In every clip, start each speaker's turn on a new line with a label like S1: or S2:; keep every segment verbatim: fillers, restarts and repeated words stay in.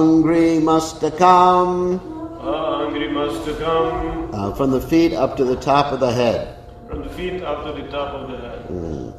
S1: Angri Mastakam.
S2: Angri Mastakam.
S1: Uh, from the feet up to the top of the head.
S2: From the feet up to the top of the head.
S1: Mm.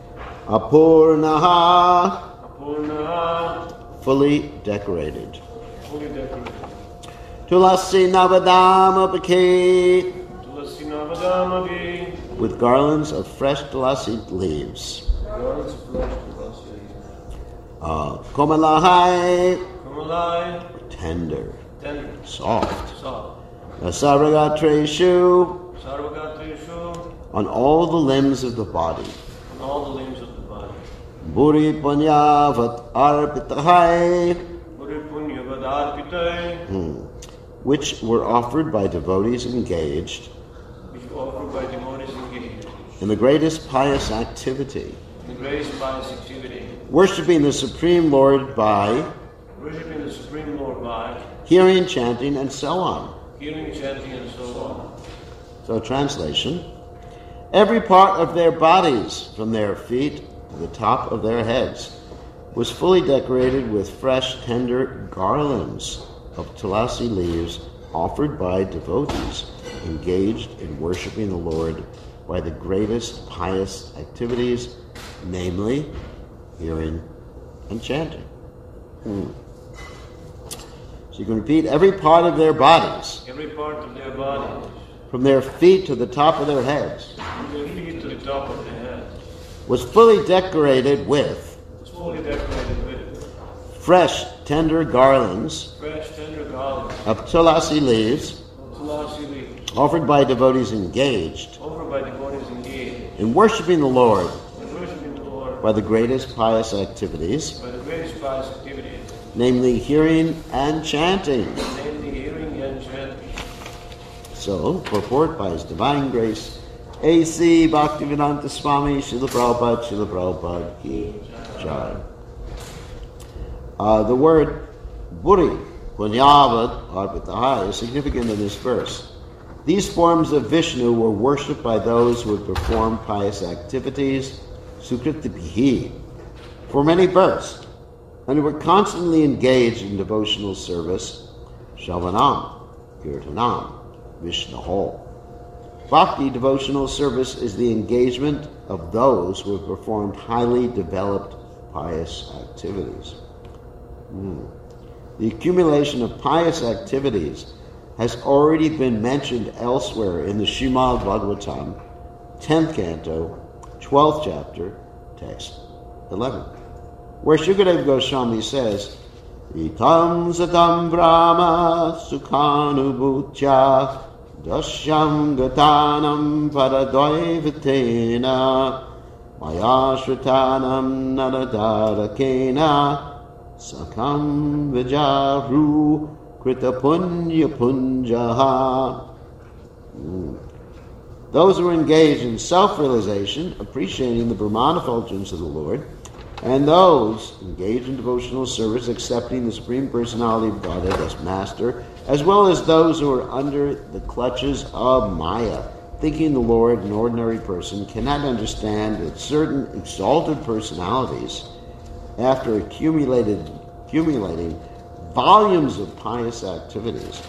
S1: Apurnaha.
S2: Apurnaha.
S1: Fully decorated.
S2: Fully decorated.
S1: Tulasi Navadama Baki.
S2: Tulasi Navadama Baki.
S1: With garlands of fresh tulasi leaves.
S2: Garlands of fresh tulasi leaves.
S1: Uh, Komalahai.
S2: Komalai.
S1: Tender.
S2: Tender.
S1: Soft.
S2: Soft.
S1: Sarvagatreshu.
S2: Sarvagatreshu.
S1: On all the limbs of the body.
S2: On all the limbs of the body.
S1: Buri punyavat arpitahai.
S2: Buri punyavat arpitai.
S1: Hmm. Which were offered by devotees engaged.
S2: Which were offered by devotees engaged.
S1: In the greatest pious activity.
S2: In the greatest pious activity.
S1: Worshipping the Supreme Lord by.
S2: Worshipping the Supreme Lord by.
S1: Hearing, chanting, and so on.
S2: Hearing, chanting, and so on.
S1: So, translation. Every part of their bodies, from their feet to the top of their heads, was fully decorated with fresh, tender garlands of tulasi leaves offered by devotees engaged in worshipping the Lord by the greatest pious activities, namely hearing and chanting. Hmm. So you can repeat every part of their bodies.
S2: Every part of their bodies.
S1: From their feet to the top of their heads.
S2: From their feet to the top of their heads.
S1: Was fully decorated with.
S2: Was fully decorated with.
S1: Fresh, tender garlands.
S2: Fresh, tender garlands.
S1: Of tulasi leaves.
S2: Of tulasi leaves.
S1: Offered by devotees engaged.
S2: Offered by devotees engaged.
S1: In worshipping the Lord.
S2: In worshiping the Lord.
S1: By the greatest pious activities.
S2: By the greatest pious activities.
S1: Namely hearing and chanting.
S2: Namely hearing and chanting.
S1: So, purport by His Divine Grace, A C Bhaktivedanta Swami Srila Prabhupada, Srila Prabhupada Ki Jai. Uh, the word Buri, Punyavad, Arpitahai, is significant in this verse. These forms of Vishnu were worshipped by those who had performed pious activities, Sukritibihi, for many births, and who were constantly engaged in devotional service, Shavanam, Kirtanam, Vishnaho. Bhakti devotional service is the engagement of those who have performed highly developed pious activities. Hmm. The accumulation of pious activities has already been mentioned elsewhere in the Srimad Bhagavatam, tenth canto, twelfth chapter, text eleven, where Shukadeva Goswami says, Itam satam brahma sukhanubhutya dasyam gatanam paradvaivatena maya shritanam naradarakena sakam vijaru krita punya punjaha. Mm. Those who are engaged in self-realization, appreciating the Brahman effulgence of the Lord, and those engaged in devotional service, accepting the Supreme Personality of Godhead as Master, as well as those who are under the clutches of Maya, thinking the Lord an ordinary person, cannot understand that certain exalted personalities, after accumulated, accumulating volumes of pious activities,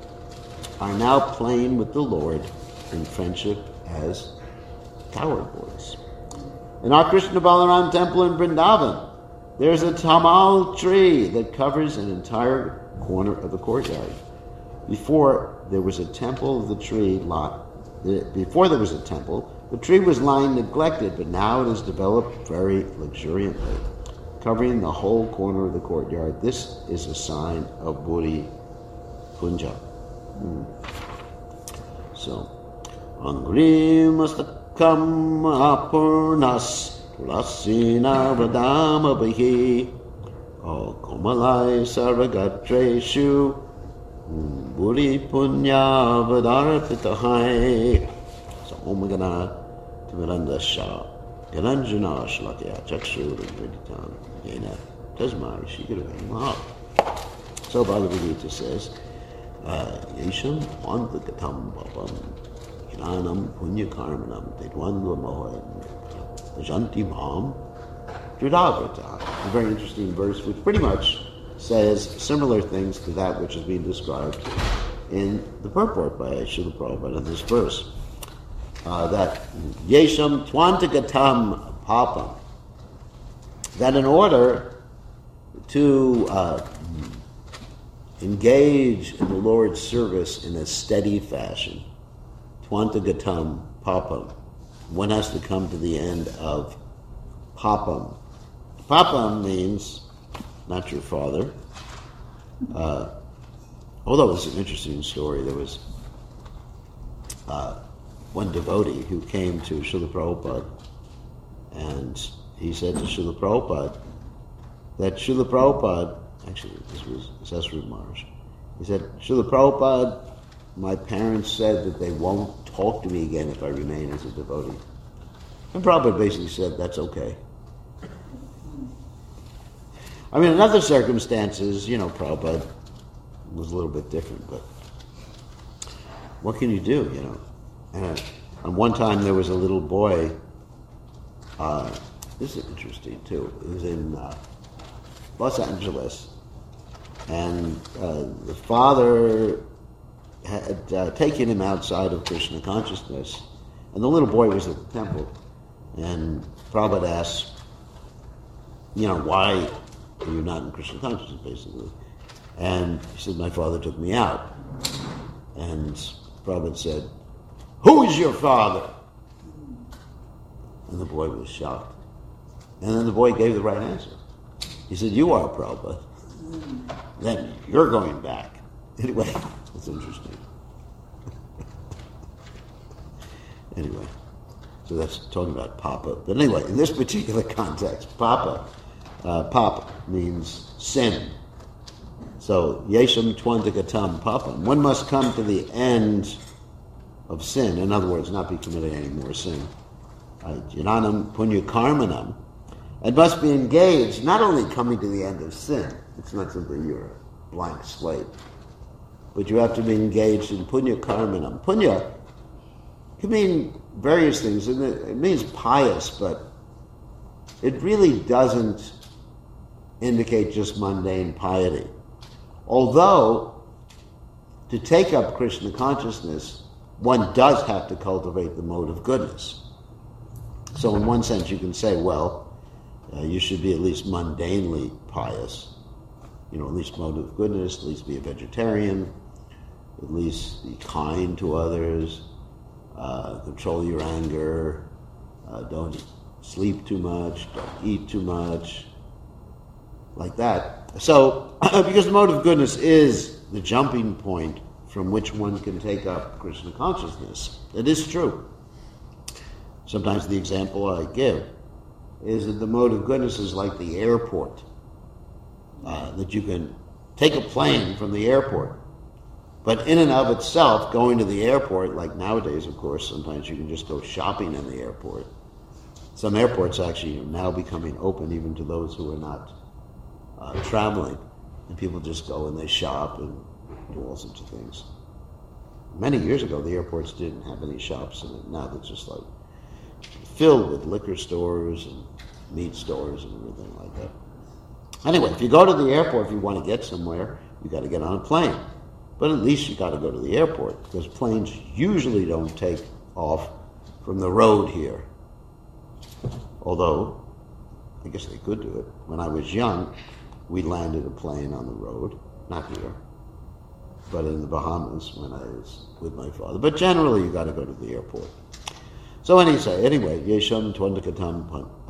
S1: are now playing with the Lord in friendship as coward boys. In our Krishna Balaram temple in Vrindavan, there's a tamal tree that covers an entire corner of the courtyard. Before there was a temple of the tree lot, before there was a temple, the tree was lying neglected, but now it has developed very luxuriantly, covering the whole corner of the courtyard. This is a sign of Buri Punja. Hmm. So, Angri Mastakam Apurnas Tulasina Vadama Bahi O Komalai Sarvagatreshu Buri Punya Vadarapitahai. So, Omagana Timiranda Shah Garanjana Shlakya Chakshur Viditan Yena Tasmai Shikara. So Bhagavad Gita says, Yesham Antakatam Babam Jnanam Punya Karmanam Tedwandva Mohan Janti Mam Judavrata. A very interesting verse which pretty much says similar things to that which is being described in the purport by Srila Prabhupada in this verse. Uh, that Yesham Twantagatam Papam, that in order to uh, engage in the Lord's service in a steady fashion, Twantagatam Papam, one has to come to the end of Papam. Papam means not your father. Uh, although it was an interesting story, there was uh, one devotee who came to Srila Prabhupada, and he said to Srila Prabhupada that Srila Prabhupada, actually this was Sesru Maharaj, he said, Srila Prabhupada, my parents said that they won't talk to me again if I remain as a devotee. And Prabhupada basically said, that's okay. I mean, in other circumstances, you know, Prabhupada was a little bit different, but what can you do, you know? And, and one time there was a little boy, uh, this is interesting too, it was in uh, Los Angeles, and uh, the father had uh, taken him outside of Krishna consciousness, and the little boy was at the temple, and Prabhupada asked, you know, why are you not in Krishna consciousness, basically? And he said, my father took me out. And Prabhupada said, who is your father? And the boy was shocked. And then the boy gave the right answer. He said, you are Prabhupada. Then you're going back. Anyway, it's interesting. Anyway, so that's talking about Papa. But anyway, in this particular context, Papa, uh, Papa means sin. So, Yesham Twantagatam Papam. One must come to the end of sin. In other words, not be committing any more sin. Jananam Punya Karmanam. And must be engaged, not only coming to the end of sin. It's not simply you're a blank slate. But you have to be engaged in Punya Karmanam. Punya can mean various things. It means pious, but it really doesn't indicate just mundane piety. Although, to take up Krishna consciousness, one does have to cultivate the mode of goodness. So in one sense you can say, well, uh, you should be at least mundanely pious. You know, at least mode of goodness, at least be a vegetarian, at least be kind to others, uh, control your anger, uh, don't sleep too much, don't eat too much, like that. So, because the mode of goodness is the jumping point from which one can take up Krishna consciousness, it is true. Sometimes the example I give is that the mode of goodness is like the airport, uh, that you can take a plane from the airport. But in and of itself, going to the airport, like nowadays, of course, sometimes you can just go shopping in the airport. Some airports actually are now becoming open even to those who are not Uh, traveling, and people just go and they shop and do all sorts of things. Many years ago, the airports didn't have any shops in it. Now they're just like filled with liquor stores and meat stores and everything like that. Anyway, if you go to the airport, if you want to get somewhere, you got to get on a plane. But at least you got to go to the airport, because planes usually don't take off from the road here. Although, I guess they could do it. When I was young, we landed a plane on the road, not here, but in the Bahamas when I was with my father. But generally, you got to go to the airport. So anyway, anyway, Yesham Twandakatam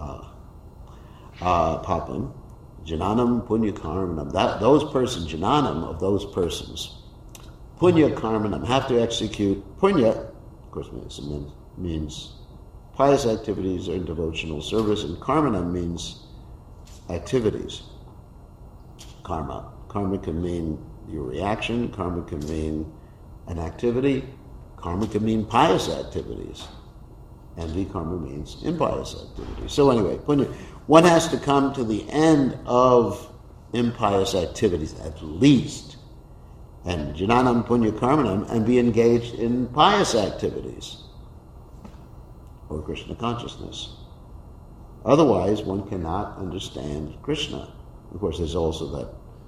S1: Papam, Jananam Punya Karmanam. That those persons, Jananam of those persons, Punya Karmanam, have to execute Punya. Of course, means means pious activities or devotional service, and Karmanam means activities. Karma. Karma can mean your reaction. Karma can mean an activity. Karma can mean pious activities. And vikarma means impious activities. So anyway, one has to come to the end of impious activities, at least. And jananam punya karmanam, and be engaged in pious activities. Or Krishna consciousness. Otherwise, one cannot understand Krishna. Of course, there's also that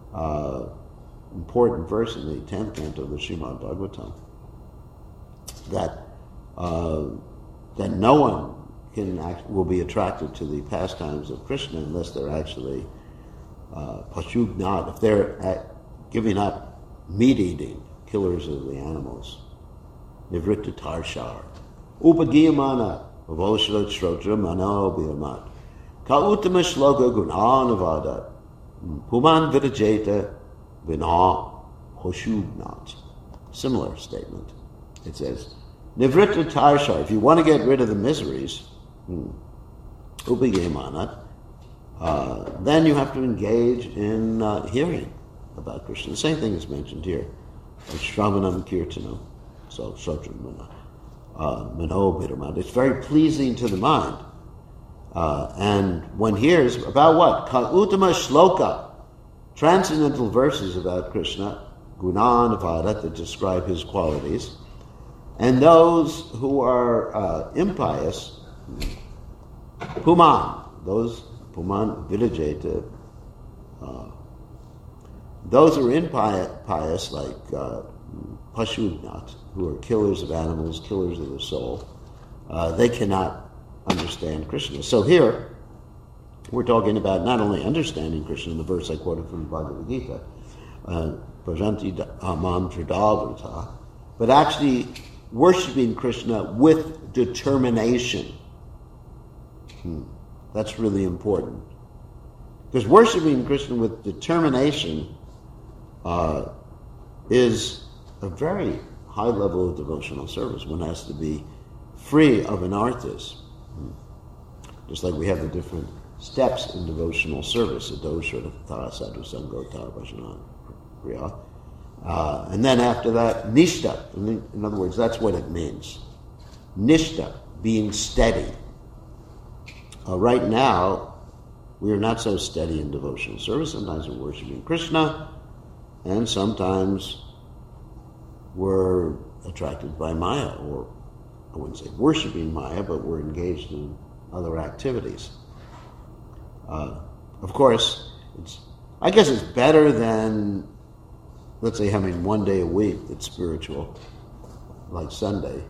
S1: uh, important verse in the tenth canto of the Srimad Bhagavatam, that uh, that no one can act, will be attracted to the pastimes of Krishna unless they're actually uh, pashugnat, if they're at giving up meat eating, killers of the animals. Nivritta tarshar. Upagiyamana vavoshra shrotra mano biyamat. Ka uttama shloka gunanavadat. Puman vidajeta vina hoshugnat. Similar statement. It says, Nivritta tarshar, if you want to get rid of the miseries, upagiyamana, uh, then you have to engage in uh, hearing about Krishna. The same thing is mentioned here. Shravanam kirtanam. So, Sotramana, uh, Manobiramad. It's very pleasing to the mind. Uh, and one hears about what? Ka Uttama Shloka, transcendental verses about Krishna, Gunanavada, that describe his qualities. And those who are uh, impious, Puman, those, Puman Vidajeta, uh, those who are impious, like uh, Pashugnat, who are killers of animals, killers of the soul, uh, they cannot understand Krishna. So here, we're talking about not only understanding Krishna in the verse I quoted from Bhagavad Gita, Prajanti Amam Tridavrata, but actually worshiping Krishna with determination. Hmm. That's really important. Because worshiping Krishna with determination uh, is a very high level of devotional service. One has to be free of anarthas. Just like we have the different steps in devotional service. Uh, and then after that, nishta. In other words, that's what it means. Nishta, being steady. Uh, right now, we are not so steady in devotional service. Sometimes we're worshiping Krishna, and sometimes we're attracted by Maya, or I wouldn't say worshiping Maya, but we're engaged in other activities. Uh, of course, it's, I guess it's better than, let's say, having one day a week that's spiritual, like Sunday.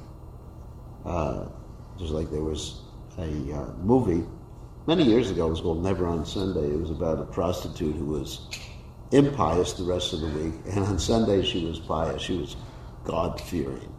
S1: Uh, just like there was a uh, movie many years ago, it was called Never on Sunday. It was about a prostitute who was impious the rest of the week, and on Sunday she was pious. She was God-fearing.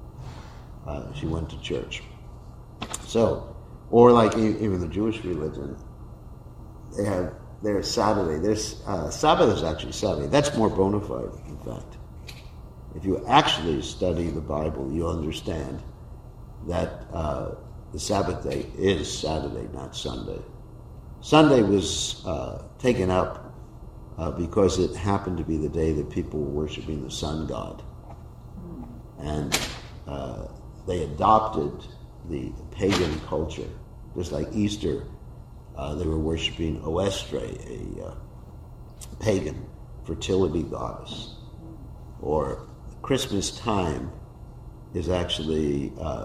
S1: Uh, she went to church. So, or like even the Jewish religion, they have their Saturday. There's uh, Sabbath is actually Saturday. That's more bona fide, in fact. If you actually study the Bible, you'll understand that uh, the Sabbath day is Saturday, not Sunday. Sunday was uh, taken up Uh, because it happened to be the day that people were worshiping the sun god. And uh, they adopted the pagan culture. Just like Easter, uh, they were worshiping Oestre, a uh, pagan fertility goddess. Or Christmas time is actually uh,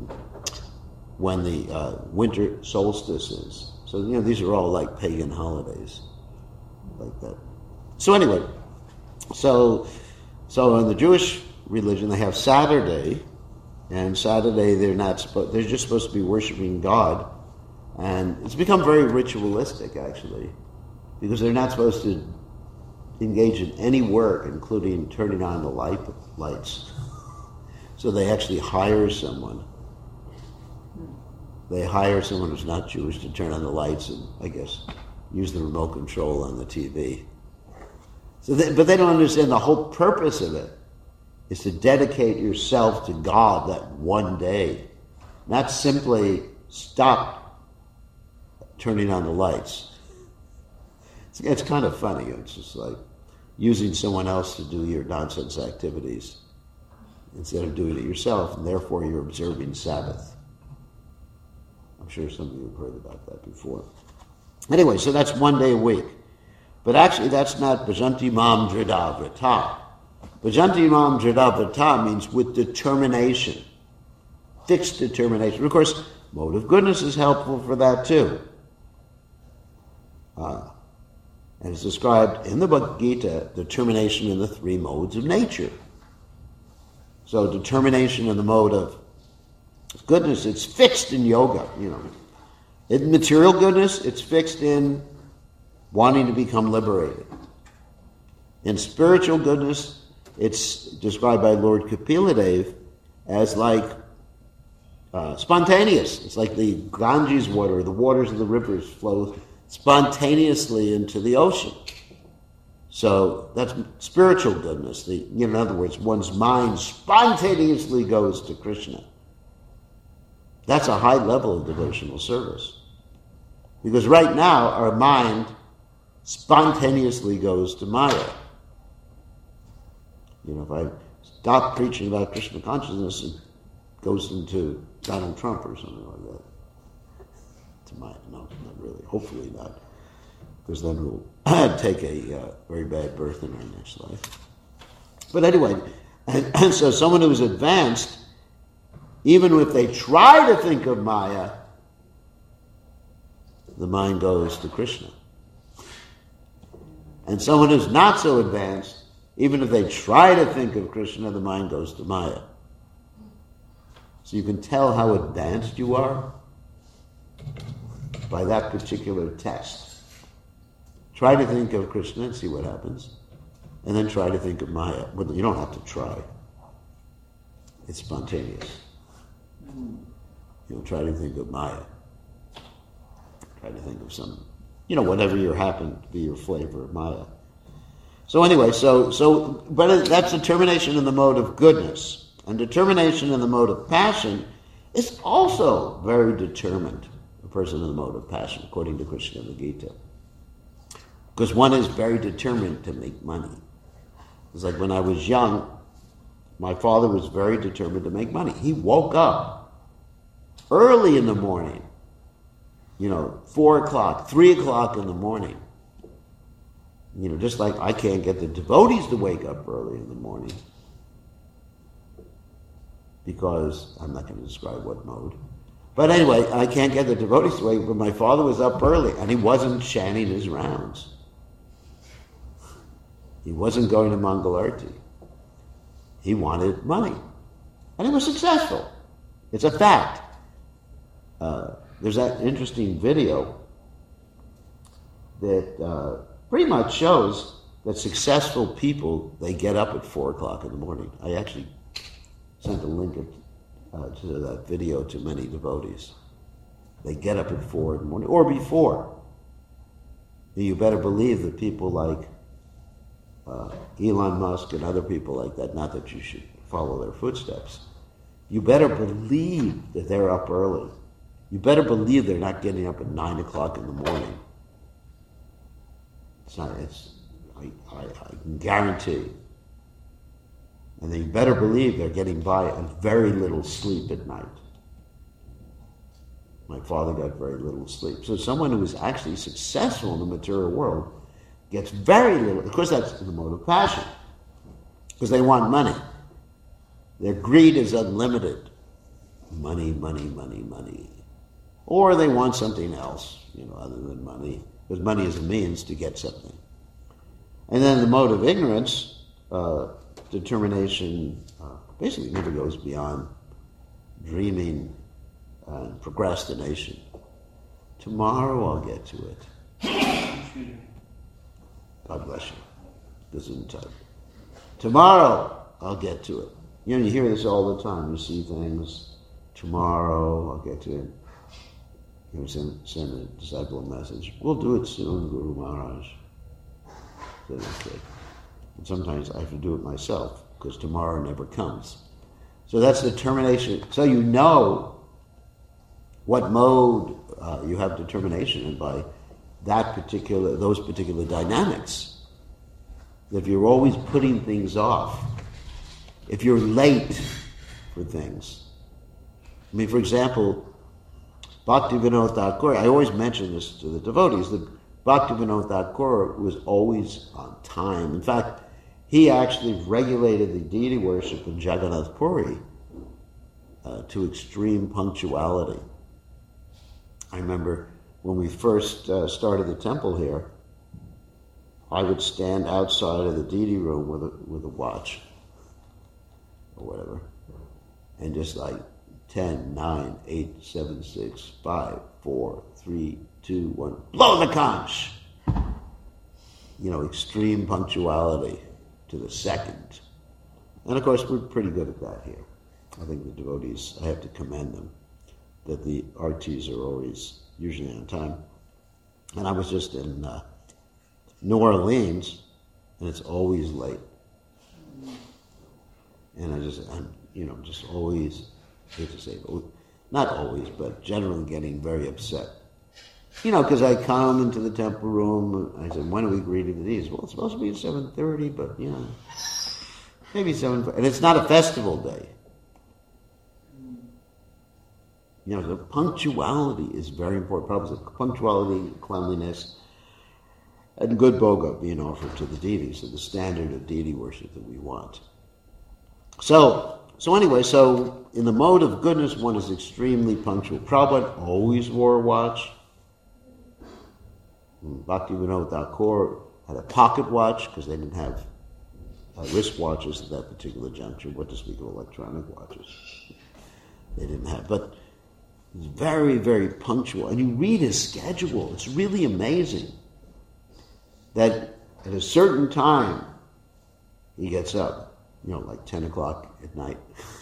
S1: when the uh, winter solstice is. So, you know, these are all like pagan holidays. Like that. So anyway, so so in the Jewish religion they have Saturday, and Saturday they're not supposed they're just supposed to be worshiping God, and it's become very ritualistic actually, because they're not supposed to engage in any work, including turning on the light lights. So they actually hire someone. They hire someone who's not Jewish to turn on the lights and, I guess, use the remote control on the T V. So, they, but they don't understand the whole purpose of it is to dedicate yourself to God that one day, not simply stop turning on the lights. It's, it's kind of funny. It's just like using someone else to do your nonsense activities instead of doing it yourself, and therefore you're observing Sabbath. I'm sure some of you have heard about that before. Anyway, so that's one day a week. But actually that's not Bhajanti Mam Dridavrata. Bhajanti Mam Dridavrata means with determination. Fixed determination. Of course, mode of goodness is helpful for that too. Uh, And it's described in the Bhagavad Gita, determination in the three modes of nature. So determination in the mode of goodness, it's fixed in yoga, you know. In material goodness, it's fixed in wanting to become liberated. In spiritual goodness, it's described by Lord Kapila as like uh, spontaneous. It's like the Ganges water, the waters of the rivers flow spontaneously into the ocean. So that's spiritual goodness. The, you know, in other words, one's mind spontaneously goes to Krishna. That's a high level of devotional service. Because right now, our mind spontaneously goes to Maya. You know, if I stop preaching about Krishna consciousness, it goes into Donald Trump or something like that. To Maya, no, not really. Hopefully not. Because then we'll take a uh, very bad birth in our next life. But anyway, and, and so someone who's advanced, even if they try to think of Maya, the mind goes to Krishna. And someone who's not so advanced, even if they try to think of Krishna, the mind goes to Maya. So you can tell how advanced you are by that particular test. Try to think of Krishna and see what happens. And then try to think of Maya. But you don't have to try. It's spontaneous. You know, try to think of Maya. Try to think of some, you know, whatever you happen to be your flavor of Maya. So anyway, so, so, but that's determination in the mode of goodness. And determination in the mode of passion is also very determined, a person in the mode of passion, according to Krishna in the Gita. Because one is very determined to make money. It's like when I was young, my father was very determined to make money. He woke up early in the morning, you know, four o'clock, three o'clock in the morning. You know, just like I can't get the devotees to wake up early in the morning because I'm not going to describe what mode. But anyway, I can't get the devotees to wake up, but my father was up early and he wasn't chanting his rounds. He wasn't going to Mangalarti. He wanted money. And he was successful. It's a fact. Uh, there's that interesting video that uh, pretty much shows that successful people, they get up at four o'clock in the morning. I actually sent a link uh, to that video to many devotees. They get up at four in the morning, or before. You better believe that people like uh, Elon Musk and other people like that, not that you should follow their footsteps, you better believe that they're up early. You better believe they're not getting up at nine o'clock in the morning. It's not, it's, I, I, I can guarantee. And then you better believe they're getting by on very little sleep at night. My father got very little sleep. So someone who is actually successful in the material world gets very little. Of course, that's in the mode of passion, because they want money. Their greed is unlimited. Money, money, money, money. Or they want something else, you know, other than money, because money is a means to get something. And then the mode of ignorance, uh, determination, uh, basically never goes beyond dreaming and procrastination. Tomorrow I'll get to it. God bless you. This isn't time. Tomorrow I'll get to it. You know, you hear this all the time. You see things. Tomorrow I'll get to it. You know, send, send a disciple a message. We'll do it soon, Guru Maharaj. So okay. And sometimes I have to do it myself, because tomorrow never comes. So that's determination. So you know what mode uh, you have determination in by that particular, those particular dynamics. If you're always putting things off, if you're late for things. I mean, for example, Bhaktivinoda Thakur, I always mention this to the devotees, that Bhaktivinoda Thakur was always on time. In fact, he actually regulated the deity worship in Jagannath Puri uh, to extreme punctuality. I remember when we first uh, started the temple here, I would stand outside of the deity room with a, with a watch or whatever, and just like ten, nine, eight, seven, six, five, four, three, two, one, blow the conch! You know, extreme punctuality to the second. And of course, we're pretty good at that here. I think the devotees, I have to commend them, that the artis are always usually on time. And I was just in uh, New Orleans, and it's always late. And I just, I'm, you know, just always, I hate to say it, not always, but generally getting very upset. You know, because I come into the temple room, I said, when are we greeting the deities? Well, it's supposed to be at seven thirty, but, you know, maybe seven, and it's not a festival day. You know, the punctuality is very important. Probably punctuality, cleanliness, and good bhoga being offered to the deities, so the standard of deity worship that we want. So, so anyway, so in the mode of goodness, one is extremely punctual. Prabhupada always wore a watch. Bhaktivinoda Thakur had a pocket watch because they didn't have uh, wristwatches at that particular juncture. What to speak of electronic watches? They didn't have, but he's very, very punctual. And you read his schedule; it's really amazing. That at a certain time he gets up, you know, like ten o'clock at night.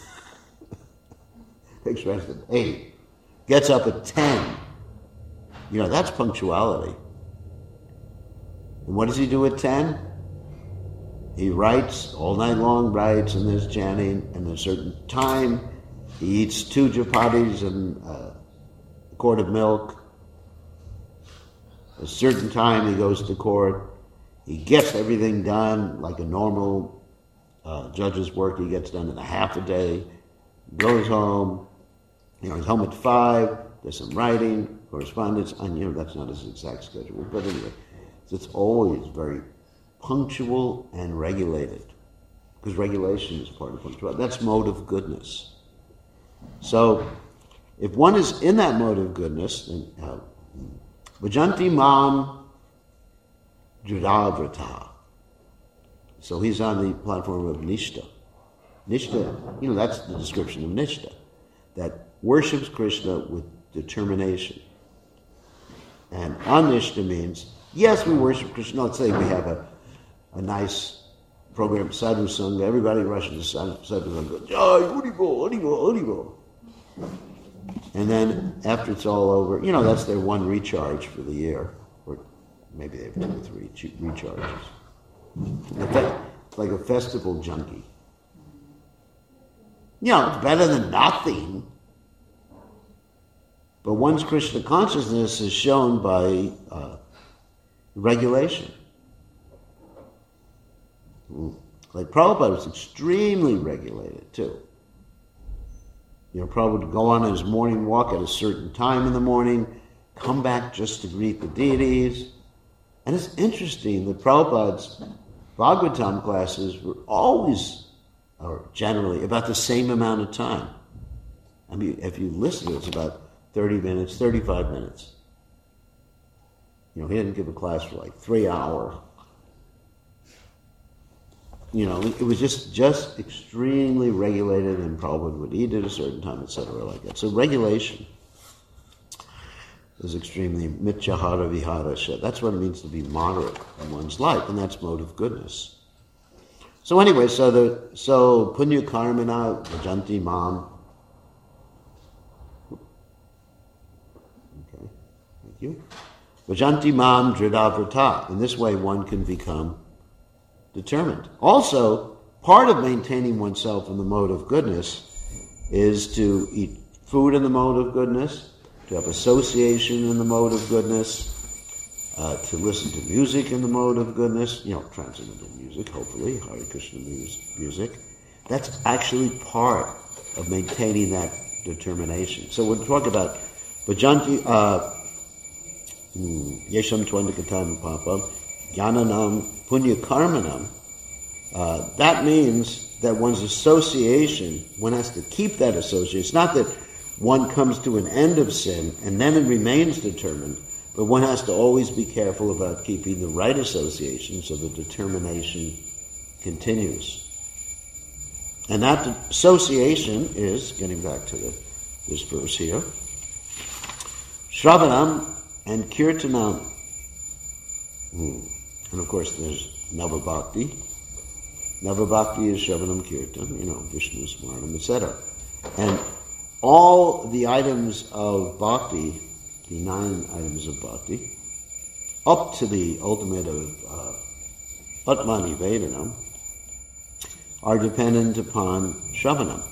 S1: Takes rest at eight. Gets up at ten. You know, that's punctuality. And what does he do at ten? He writes all night long, writes, and there's chanting, and at a certain time he eats two chapatis and uh, a quart of milk. At a certain time he goes to court. He gets everything done like a normal uh, judge's work. He gets done in a half a day. Goes home. You know, he's home at five. There's some writing, correspondence. And you know, that's not his exact schedule, but anyway. It's always very punctual and regulated, because regulation is part of punctuality. That's mode of goodness. So, if one is in that mode of goodness, then uh, Bhajanti Mam Judavrata. So he's on the platform of Nishta. Nishta, you know, that's the description of Nishta, that worships Krishna with determination. And Anishta means, yes, we worship Krishna. Let's say we have a, a nice program, Sadhu Sangha. Everybody rushes to Sadhu Sangha. Jai, Haribo, Haribo, Haribo. And then after it's all over, you know, that's their one recharge for the year. Or maybe they have two or three recharges. It's like a festival junkie. You know, it's better than nothing. But one's Krishna consciousness is shown by uh, regulation. Like Prabhupada was extremely regulated too. You know, Prabhupada would go on his morning walk at a certain time in the morning, come back just to greet the deities. And it's interesting that Prabhupada's Bhagavatam classes were always, or generally, about the same amount of time. I mean, if you listen to it, it's about thirty minutes, thirty-five minutes. You know, he didn't give a class for like three hours. You know, it was just, just extremely regulated, and Prabhupada would eat at a certain time, et cetera, like that. So regulation is extremely mityahara vihara. That's what it means to be moderate in one's life, and that's mode of goodness. So anyway, so the so punya karmana bhajanti mam. Okay, thank you. Bhajanti mam dridavrata. In this way, one can become determined. Also, part of maintaining oneself in the mode of goodness is to eat food in the mode of goodness, to have association in the mode of goodness, uh, to listen to music in the mode of goodness, you know, transcendental music, hopefully, Hare Krishna music. That's actually part of maintaining that determination. So we'll talk about Bhajanti, uh, Yesham Twandakatam Papa, Jnananam Punya Karmanam. Uh, that means that one's association, one has to keep that association. It's not that one comes to an end of sin and then it remains determined, But one has to always be careful about keeping the right association so the determination continues. And that association is, getting back to the, this verse here, Shravanam and Kirtanam. Hmm. And of course there's Navabhakti. Navabhakti is Shravanam Kirtan, you know, Vishnu Smaranam, et cetera. And all the items of bhakti, the nine items of bhakti, up to the ultimate of uh, Atmani Vedanam, are dependent upon Shravanam.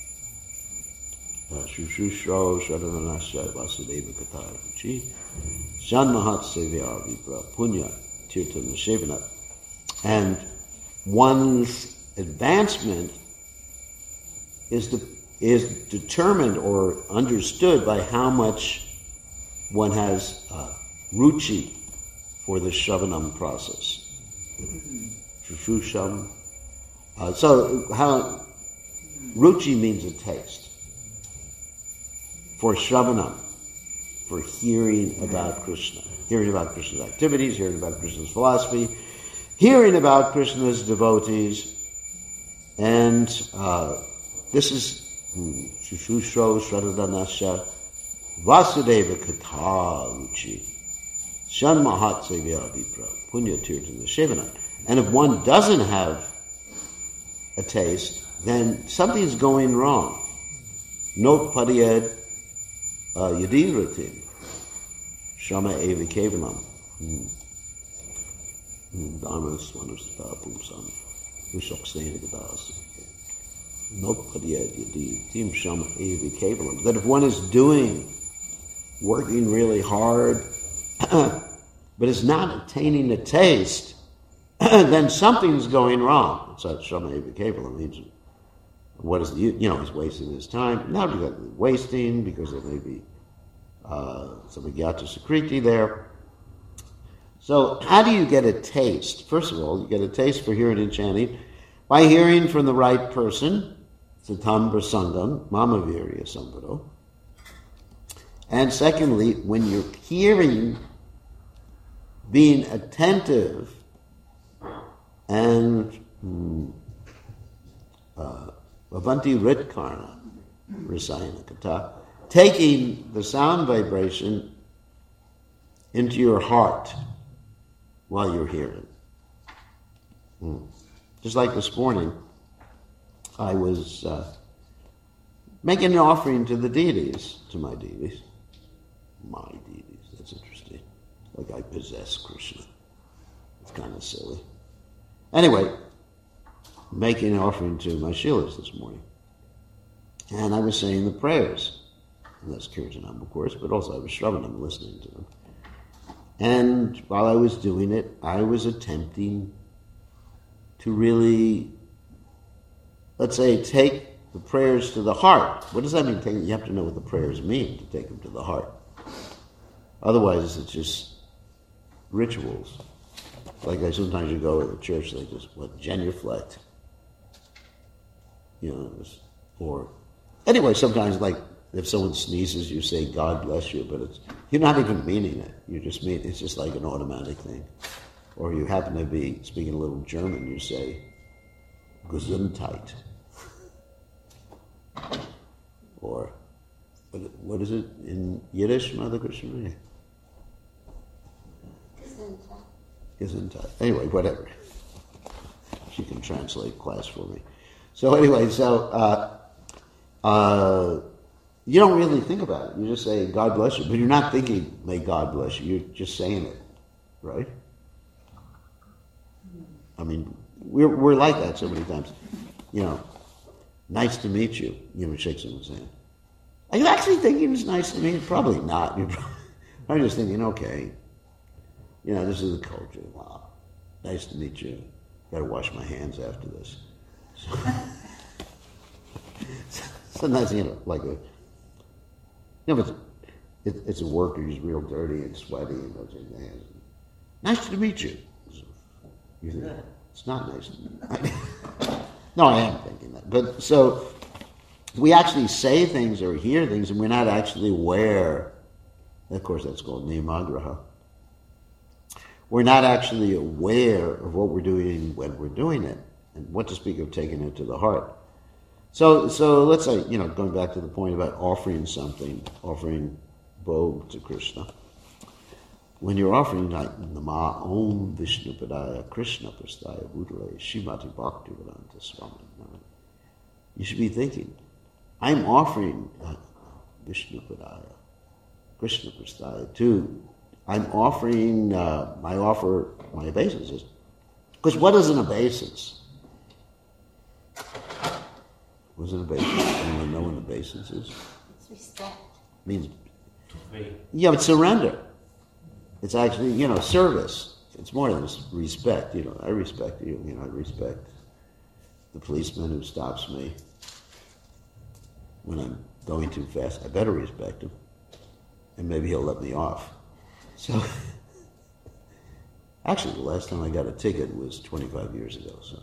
S1: Shushushro Shravananasya Vasudeva Katarachi Janmahat Sevya Vipra Punya Tirtana Shevanat. And one's advancement is de- is determined or understood by how much one has uh, ruchi for the Shravanam process. Shushusham. Uh, so, how ruchi means a taste for Shravanam, for hearing about Krishna, hearing about Krishna's activities, hearing about Krishna's philosophy, hearing about Krishna's devotees, and uh, this is Shushushro Shradanasya Vasudeva Katha Ruchi Shan Mahat Sevya Vipra Punya Tirtana Shevanat. And if one doesn't have a taste, then something's going wrong. Not Padiyad Yadiratim Shama Eva Kevalam Dharma Swanastha Pumsam Vishaksena Gadas. Not Padiyad Yadiratim Shama Eva Kevalam. That if one is doing, working really hard, but is not attaining a taste, then something's going wrong. So Shama Eva Kevalam means, what is the, you know, he's wasting his time. Not because he's wasting, because there may be uh, some Agyata Sakriti there. So how do you get a taste? First of all, you get a taste for hearing and chanting by hearing from the right person, Satam Prasangam, Mama Virya Sambhado. And secondly, when you're hearing, being attentive and hmm, uh, Avanti Ritkarna, Rasayana Kata, taking the sound vibration into your heart while you're hearing. Hmm. Just like this morning, I was uh, making an offering to the deities, to my deities. My deities, that's interesting. Like I possess Krishna. It's kind of silly. Anyway, making an offering to my Shilas this morning. And I was saying the prayers. And that's Kirtanam, of course, but also I was Shravanam, listening to them. And while I was doing it, I was attempting to really, let's say, take the prayers to the heart. What does that mean? Take, you have to know what the prayers mean to take them to the heart. Otherwise, it's just rituals. Like I sometimes you go to the church, they just, what, genuflect. You know, or, anyway, sometimes like, if someone sneezes, you say, God bless you, but it's, you're not even meaning it. You just mean, it's just like an automatic thing. Or you happen to be speaking a little German, you say, Gesundheit. Or, what, what is it in Yiddish, Mother Krishna?
S3: Gesundheit.
S1: Gesundheit. Anyway, whatever. She can translate class for me. So anyway, so, uh, uh, you don't really think about it. You just say, God bless you. But you're not thinking, may God bless you. You're just saying it. Right? I mean, we're we're like that so many times. You know, nice to meet you. You know, shake someone's hand. Are you actually thinking it's nice to meet you? Probably not. You're probably just thinking, okay, you know, this is the culture. Wow, nice to meet you. Got to wash my hands after this. So, sometimes, you know, like a, you know, it's, it, it's a worker who's real dirty and sweaty and goes in the hands. Nice to meet you. You think, it's not nice to meet you. No, I am thinking that. But so we actually say things or hear things and we're not actually aware Of course, that's called niyamagraha. We're not actually aware of what we're doing when we're doing it, and what to speak of taking it to the heart. So, so let's say, you know, going back to the point about offering something, offering bhog to Krishna. When you're offering like Nama Om Vishnu Padaya Krishna Prastaya Bhutale Shrimati Bhaktivedanta Swami, you should be thinking, I'm offering uh, Vishnu Padaya Krishna Prastaya to, I'm offering, uh, I offer my obeisances. Because what is an obeisance? What's an obeisance? Anyone know what an obeisance is?
S3: It's respect.
S1: Means,
S2: To pay.
S1: yeah, but surrender. It's actually, you know, service. It's more than respect. You know, I respect you. You know, I respect the policeman who stops me when I'm going too fast. I better respect him, and maybe he'll let me off. So, actually, the last time I got a ticket was twenty-five years ago. So,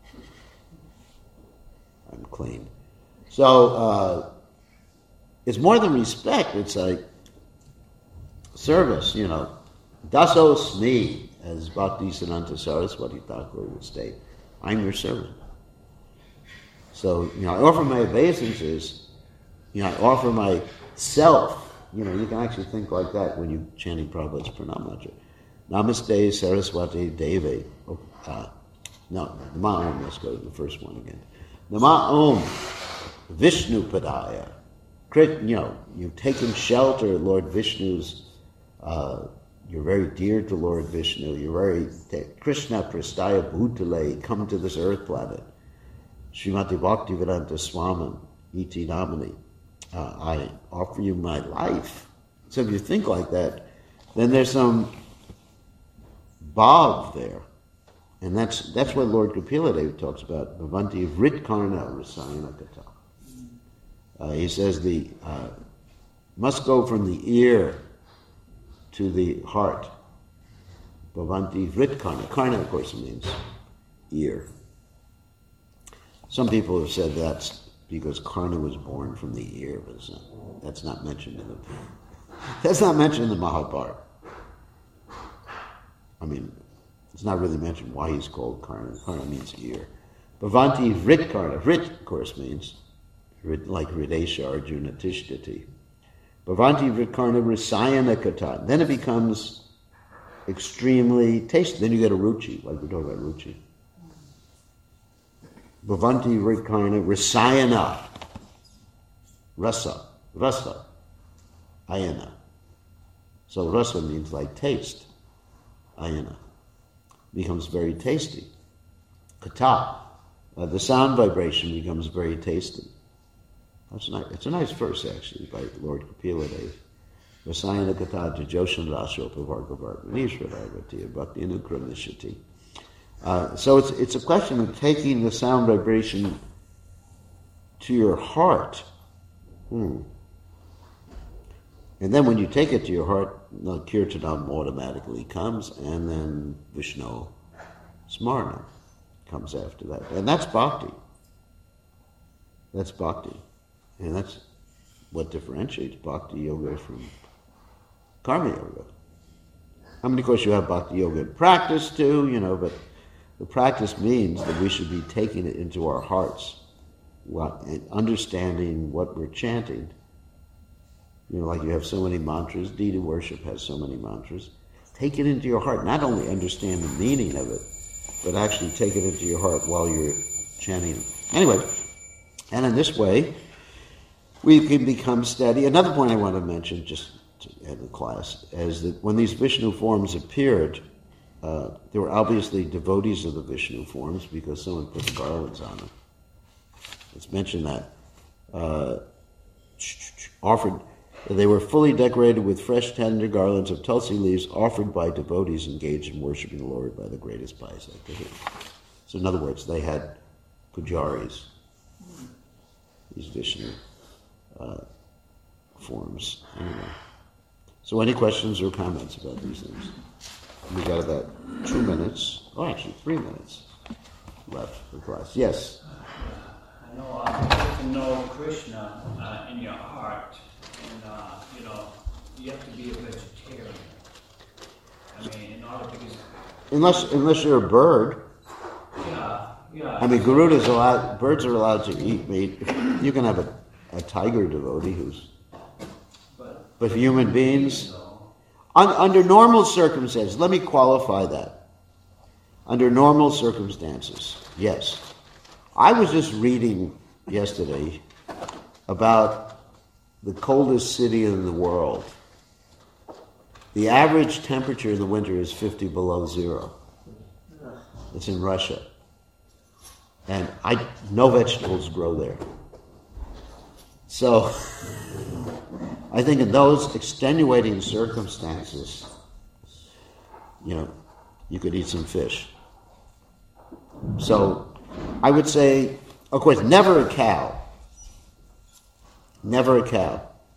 S1: I'm clean. So, uh, it's more than respect. It's like service. You know. Dasos me, as Bhaktisiddhanta Saraswati Thakur would state, I'm your servant. So, you know, I offer my obeisances, you know, I offer myself. You know, you can actually think like that when you're chanting Prabhupada's Pranam Mantra. Namaste Saraswati Devi. Oh, uh, no, Nama Om, let's go to the first one again. Nama Om Vishnu Padaya. You know, you've taken shelter at Lord Vishnu's uh, you're very dear to Lord Vishnu. You're very Krishna Prastaya Bhutale, come to this earth planet. Srimati Bhaktivedanta Swami Iti Namani. Uh, I offer you my life. So if you think like that, then there's some bhav there. And that's that's what Lord Kapila Deva talks about. Bhavanti Vritkarna Rasayana Kata. Uh, he says the uh, must go from the ear to the heart. Bhavanti Vritkarna. Karna, of course, means ear. Some people have said that's because Karna was born from the ear, but it's not, that's not mentioned in the that's not mentioned in the Mahabharata. I mean, it's not really mentioned why he's called Karna. Karna means ear. Bhavanti Vritkarna. Vrit, of course, means like Hridesha Arjuna Tishtati. Bhavanti Vritkarna Rasayana Kata. Then it becomes extremely tasty. Then you get a ruchi, like we're talking about ruchi. Bhavanti Vritkarna Rasayana. Rasa. Rasa. Ayana. So rasa means like taste. Ayana. Becomes very tasty. Kata. Uh, the sound vibration becomes very tasty. That's nice. It's a nice verse, actually, by Lord Kapila Deva. Rasayana kata jajoshan rashopa vargavartmanishvaragatiya bhakti anukramishati. So it's it's a question of taking the sound vibration to your heart. Hmm. And then when you take it to your heart, the kirtanam automatically comes, and then Vishnu Smarna comes after that. And that's bhakti. That's bhakti. And that's what differentiates bhakti yoga from karma yoga. I mean, of course, you have bhakti yoga in practice too, you know, but the practice means that we should be taking it into our hearts, what, and understanding what we're chanting. You know, like you have so many mantras, Dita worship has so many mantras. Take it into your heart. Not only understand the meaning of it, but actually take it into your heart while you're chanting it. Anyway, and in this way, we can become steady. Another point I want to mention, just to end the class, is that when these Vishnu forms appeared, uh, there were obviously devotees of the Vishnu forms because someone put the garlands on them. Let's mention that. Uh, offered, they were fully decorated with fresh tender garlands of tulsi leaves offered by devotees engaged in worshiping the Lord by the greatest pious activity. So in other words, they had pujaris, these Vishnu uh, forms. Anyway. So any questions or comments about these things? We got about two minutes, oh actually three minutes left for class. Yes?
S4: I know uh, to know Krishna uh, in your heart, and uh, you know,
S3: you have to be a vegetarian. I mean, in order because
S1: Unless unless you're a bird.
S3: yeah, yeah.
S1: I mean, Garuda's allowed. Birds are allowed to eat meat. You can have a, a tiger devotee who's.
S3: But,
S1: But human beings,
S3: though,
S1: un, under normal circumstances, let me qualify that. Under normal circumstances, yes. I was just reading yesterday about the coldest city in the world. The average temperature in the winter is fifty below zero. It's in Russia. And I no vegetables grow there. So I think in those extenuating circumstances, you know, you could eat some fish. So I would say, of course, never a cow. Never a cow.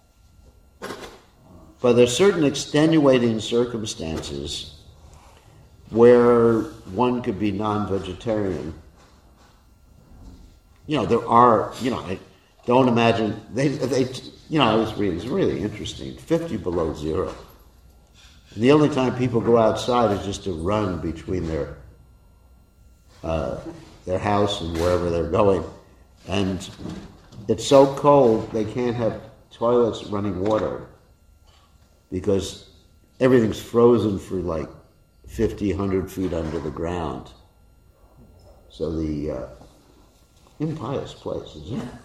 S1: But there are certain extenuating circumstances where one could be non-vegetarian. You know, there are, you know, I don't imagine, they, they, you know, I was reading, it's really interesting, fifty below zero. And the only time people go outside is just to run between their, uh, their house and wherever they're going. And it's so cold, they can't have toilets running water because everything's frozen for like fifty, one hundred feet under the ground. So the uh, impious place, isn't it?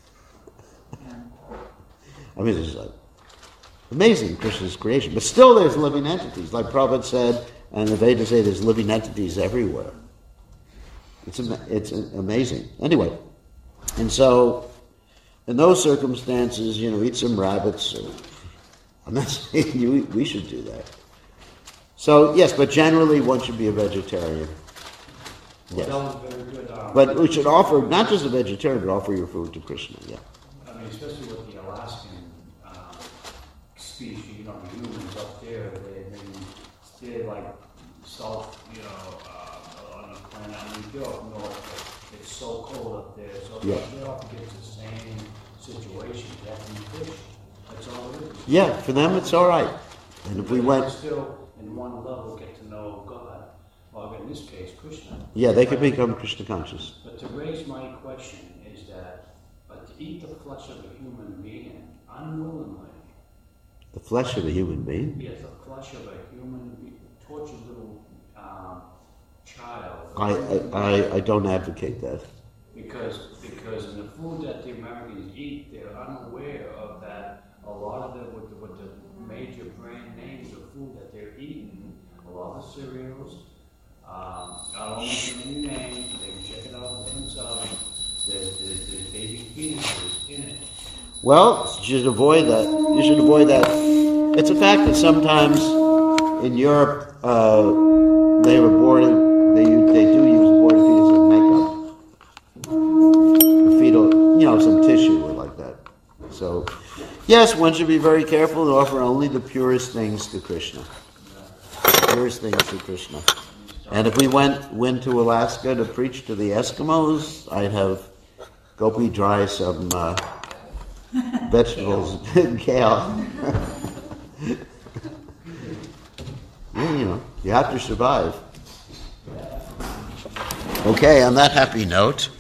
S1: I mean, it's like amazing Krishna's creation. But still there's living entities. Like Prabhupada said, and the Vedas say there's living entities everywhere. It's it's amazing. Anyway, and so in those circumstances, you know, eat some rabbits. Or, I'm not saying you, we should do that. So, yes, but generally one should be a vegetarian. Yes.
S3: that was very good. Um,
S1: But we should offer, not just a vegetarian, but offer your food to Krishna, yeah.
S3: I mean, especially with the Alaskan um, species, you know, the humans up there, they, they, they're like salt, you know, uh, on the planet. I mean, they're up north, but it's so cold up there, so
S1: Yeah.
S3: they're up against the same situation. They have to eat fish. That's all it is.
S1: Yeah, for them it's all right. And if we
S3: But
S1: went,
S3: they still, in one level, get to know God. Well, in this case, Krishna.
S1: yeah, they could become Krishna conscious.
S3: But to raise my question is that, but to eat the flesh of a human being unwillingly,
S1: The flesh of a human being.
S3: yes, the flesh of a human being, tortured little um, child.
S1: I, I, I, I don't advocate that.
S3: Because because in the food that the Americans eat, they're unaware of that. A lot of the with the, with the major brand names of food that they're eating, a lot of cereals. Um, I don't mention any names. They can check it out for themselves. There's, there's, there's baby fetuses in it.
S1: Well, you should avoid that. You should avoid that. It's a fact that sometimes in Europe uh, they have aborted. They they do use aborted fetus as makeup, fetal, you know, some tissue or like that. So, yes, one should be very careful to offer only the purest things to Krishna. Purest things to Krishna. And if we went went to Alaska to preach to the Eskimos, I'd have Gopi dry some uh, vegetables and kale. Yeah, you know, you have to survive. Okay, on that happy note.